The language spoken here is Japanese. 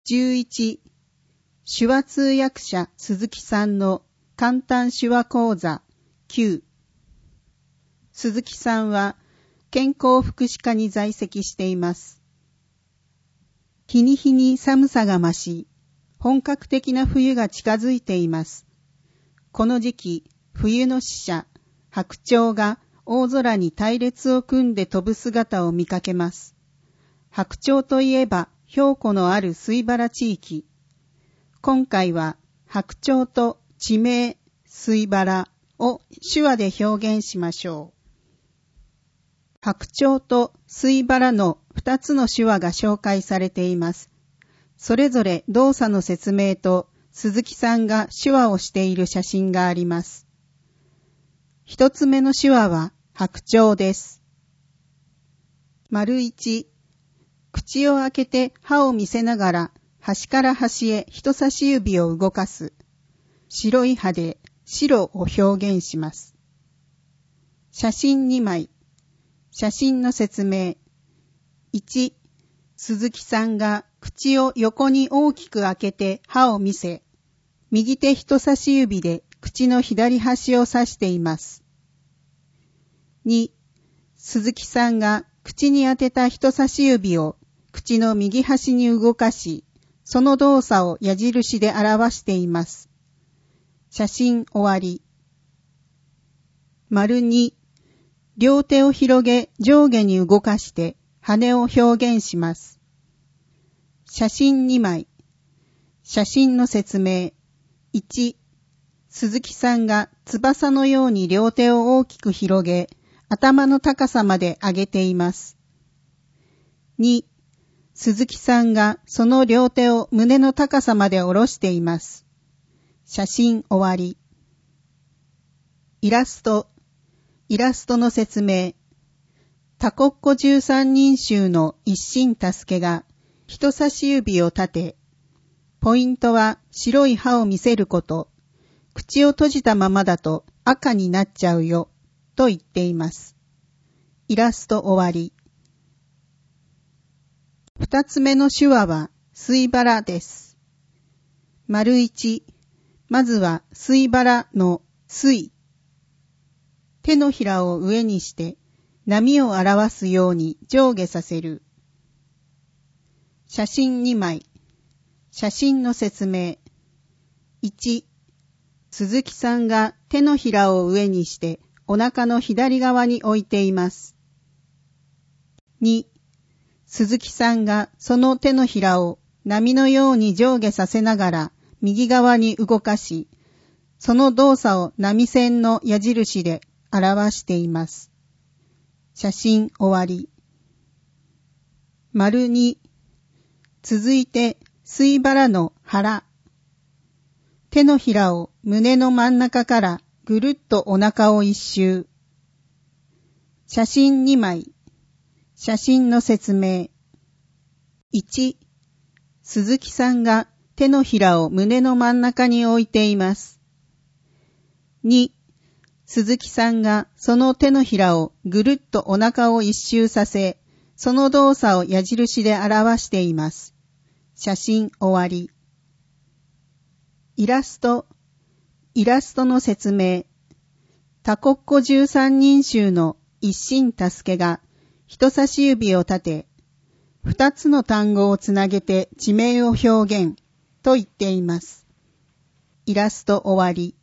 11. 手話通訳者鈴木さんの簡単手話講座9。鈴木さんは健康福祉課に在籍しています。日に日に寒さが増し、本格的な冬が近づいています。この時期、冬の使者、白鳥が大空に隊列を組んで飛ぶ姿を見かけます。白鳥といえば標高のある水原地域。今回は白鳥と地名水原を手話で表現しましょう。白鳥と水原の2つの手話が紹介されています。それぞれ動作の説明と鈴木さんが手話をしている写真があります。1つ目の手話は白鳥です。1、口を開けて歯を見せながら端から端へ人差し指を動かす。白い歯で白を表現します。写真2枚。写真の説明。1、鈴木さんが口を横に大きく開けて歯を見せ、右手人差し指で口の左端を指しています。2、鈴木さんが口に当てた人差し指を口の右端に動かし、その動作を矢印で表しています。写真終わり。2、両手を広げ上下に動かして羽を表現します。写真2枚。写真の説明。1、鈴木さんが翼のように両手を大きく広げ、頭の高さまで上げています。2、鈴木さんがその両手を胸の高さまで下ろしています。写真終わり。イラストの説明。タコッコ13人衆の一心助けが人差し指を立て、ポイントは白い歯を見せること、口を閉じたままだと赤になっちゃうよ、と言っています。イラスト終わり。2つ目の手話は水原です。1、まずは水原の水。手のひらを上にして波を表すように上下させる。写真2枚。写真の説明。1、鈴木さんが手のひらを上にしてお腹の左側に置いています。2、鈴木さんがその手のひらを波のように上下させながら右側に動かし、その動作を波線の矢印で表しています。写真終わり。2、続いて水原の腹。手のひらを胸の真ん中からぐるっとお腹を一周。写真2枚。写真の説明。1、鈴木さんが手のひらを胸の真ん中に置いています。2、鈴木さんがその手のひらをぐるっとお腹を一周させ、その動作を矢印で表しています。写真終わり。イラストの説明。タコッコ13人衆の一心助けが人差し指を立て、2つの単語をつなげて地名を表現と言っています。イラスト終わり。